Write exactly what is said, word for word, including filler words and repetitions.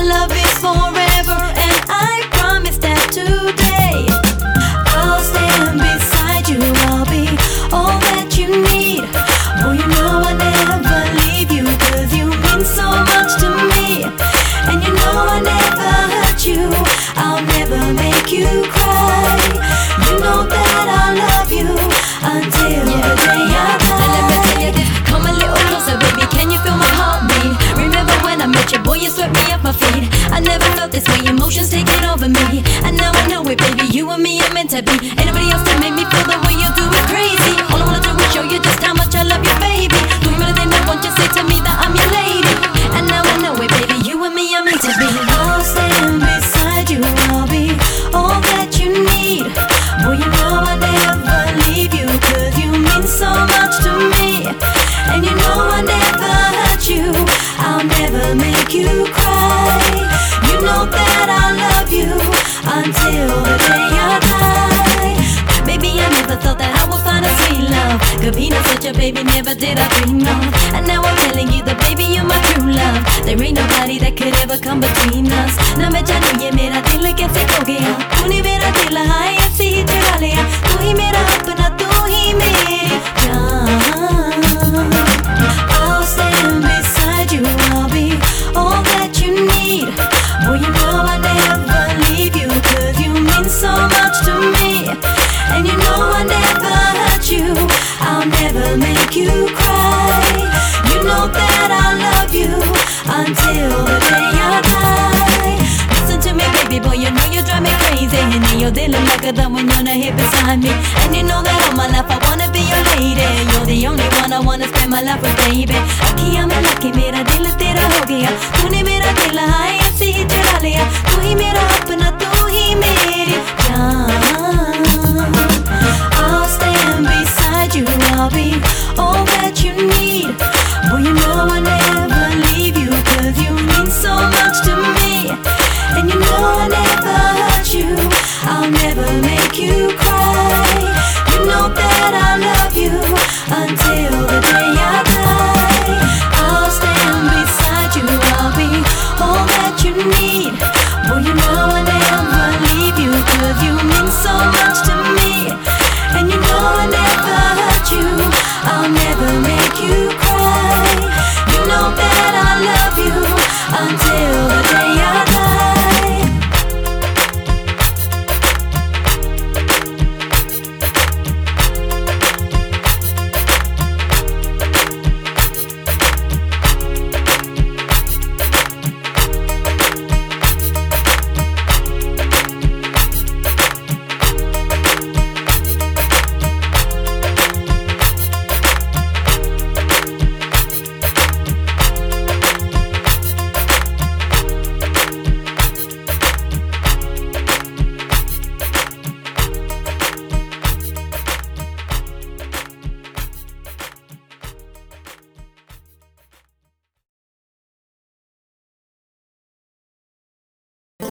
our love is forever, and I promise that today I'll stand beside you. I'll be all that you need. Oh, you know I'll never leave you, 'cause you mean so much to me. And you know I'll never hurt you, I'll never make you cry. You know that I love you until yeah. the day I die. Now let me tell you this, come a little closer, baby, can you feel my heartbeat? Remember when I met you, boy, you swept me off my feet. I never felt this way, emotions taking over me. And now I know it, baby, you and me are meant to be. Ain't nobody else to make me feel the way you do is crazy. All I wanna do is show you just how much I love you, baby. Do you really think I want you to say to me that I'm your lady? And now I know it, baby, you and me are meant to be. I'll stand beside you, I'll be all that you need. Boy, you know I'll never leave you, 'cause you mean so much to me. And you know I'll never hurt you, I'll never make you cry. You know that I love you until the day I die. Baby, I never thought that I would find a sweet love. Could be not such a baby, never did I dream of. And now I'm telling you that baby, you're my true love. There ain't nobody that could ever come between us. ना मैं जानू ये मेरा दिल कैसे खो गया, तूने मेरा दिल हाँ ऐसे ही चुरा लिया. तू ही मेरा अपना, तू ही मेरी जान. I'll stand beside you, I'll be all that you need. Oh, you know I'll never leave you, 'cause you mean so much to me. And you know I'll never hurt you, I'll never make you cry. You know that I love you until the day I die. Listen to me, baby boy, you know you drive me crazy. And you're dealing like a dumb when you're not here beside me. And you know that all my life I wanna be your lady. You're the only one I wanna spend my life with, baby. Aquí me la que mera dile